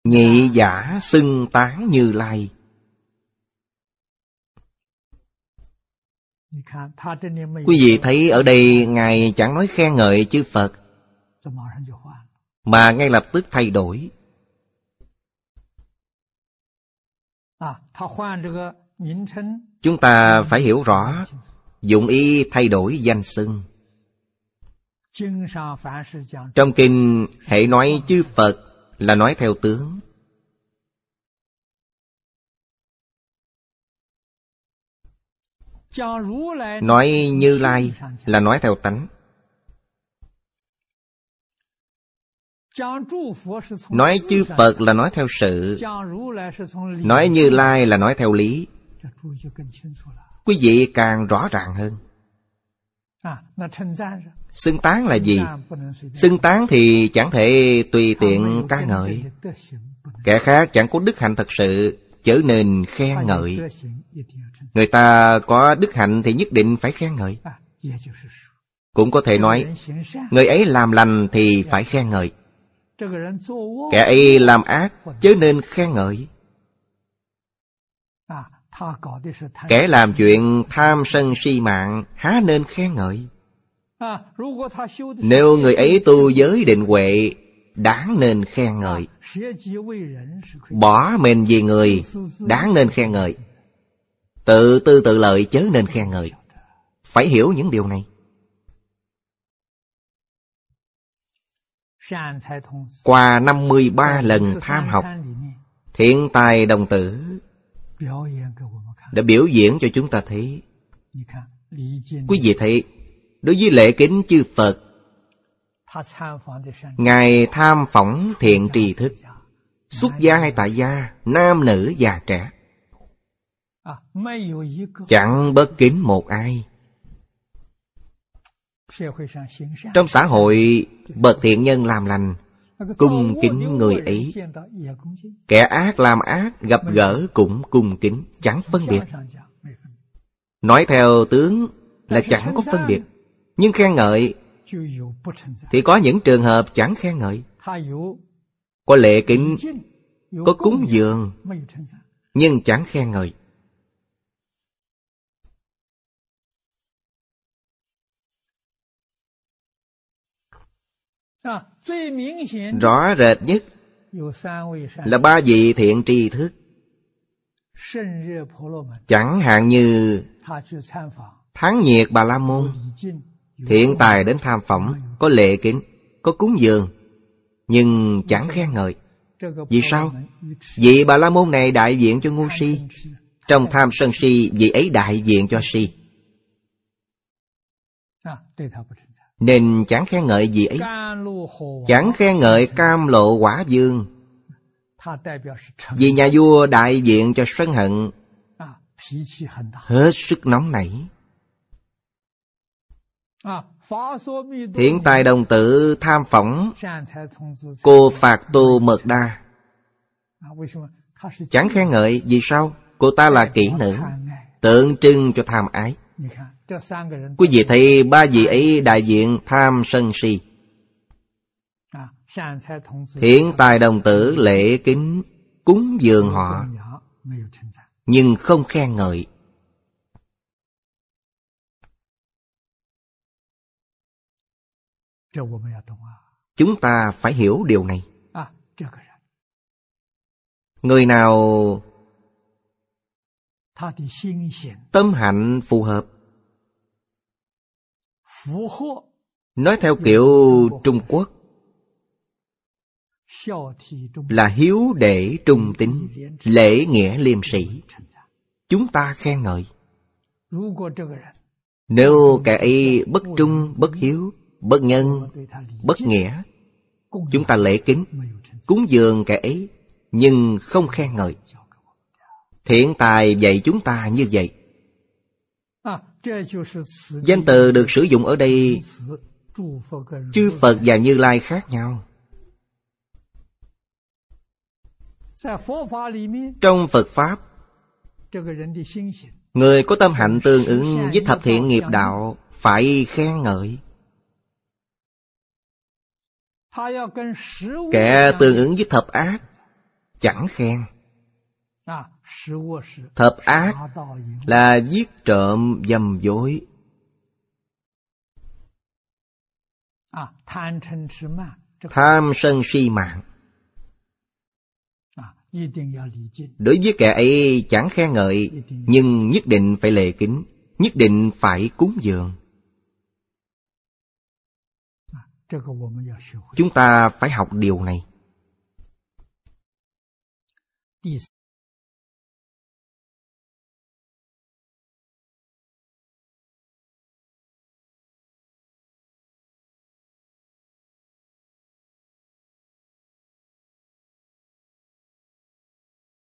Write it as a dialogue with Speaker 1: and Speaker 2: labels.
Speaker 1: nhị giả xưng tán Như Lai. Quý vị thấy ở đây Ngài chẳng nói khen ngợi chư Phật, mà ngay lập tức thay đổi. Chúng ta phải hiểu rõ dụng ý thay đổi danh xưng. Trong kinh hễ nói chư Phật là nói theo tướng, nói Như Lai là nói theo tánh, nói chư Phật là nói theo sự, nói Như Lai là nói theo lý. Quý vị càng rõ ràng hơn. Xưng tán là gì? Xưng tán thì chẳng thể tùy tiện ca ngợi. Kẻ khác chẳng có đức hạnh thật sự, chớ nên khen ngợi. Người ta có đức hạnh thì nhất định phải khen ngợi. Cũng có thể nói, người ấy làm lành thì phải khen ngợi. Kẻ ấy làm ác, chớ nên khen ngợi. Kẻ làm chuyện tham sân si mạng, há nên khen ngợi. Nếu người ấy tu giới định huệ, đáng nên khen ngợi. Bỏ mình vì người, đáng nên khen ngợi. Tự tư tự lợi, chớ nên khen ngợi. Phải hiểu những điều này. Qua 53 lần tham học, Thiện Tài Đồng Tử đã biểu diễn cho chúng ta thấy. Quý vị thấy, đối với lễ kính chư Phật, Ngài tham phỏng thiện tri thức, xuất gia hay tại gia, nam nữ già trẻ, chẳng bất kính một ai. Trong xã hội, bậc thiện nhân làm lành, cung kính người ấy. Kẻ ác làm ác, gặp gỡ cũng cung kính, chẳng phân biệt. Nói theo tướng là chẳng có phân biệt. Nhưng khen ngợi thì có những trường hợp chẳng khen ngợi. Có lễ kính, có cúng dường, nhưng chẳng khen ngợi. Rõ rệt nhất là 3 vị thiện tri thức. Chẳng hạn như Tháng Nhiệt Bà La Môn, Thiện Tài đến tham phỏng, có lễ kính, có cúng dường, nhưng chẳng khen ngợi. Vì sao? Vị Bà La Môn này đại diện cho ngu si. Trong tham sân si, vị ấy đại diện cho si, nên chẳng khen ngợi vị ấy. Chẳng khen ngợi Cam Lộ Quả Vương, vì nhà vua đại diện cho sân hận, hết sức nóng nảy. Thiện Tài Đồng Tử tham phỏng cô Phạt Tô Mật Đa, chẳng khen ngợi. Vì sao? Cô ta là kỹ nữ, tượng trưng cho tham ái. Quý vị thấy 3 vị ấy đại diện tham sân si. Thiện Tài Đồng Tử lễ kính, cúng dường họ, nhưng không khen ngợi. Chúng ta phải hiểu điều này. Người nào tâm hạnh phù hợp, nói theo kiểu Trung Quốc là hiếu đệ trung tín, lễ nghĩa liêm sĩ, chúng ta khen ngợi. Nếu kẻ ấy bất trung, bất hiếu, bất nhân, bất nghĩa, chúng ta lễ kính, cúng dường kẻ ấy, nhưng không khen ngợi. Thiện Tài dạy chúng ta như vậy. Danh từ được sử dụng ở đây, chư Phật và Như Lai khác nhau. Trong Phật Pháp, người có tâm hạnh tương ứng với thập thiện nghiệp đạo phải khen ngợi. Kẻ tương ứng với thập ác chẳng khen. Thập ác là giết trộm dâm dối. Tham sân si mạng. Đối với kẻ ấy chẳng khen ngợi, nhưng nhất định phải lễ kính, nhất định phải cúng dường. Chúng ta phải học điều này.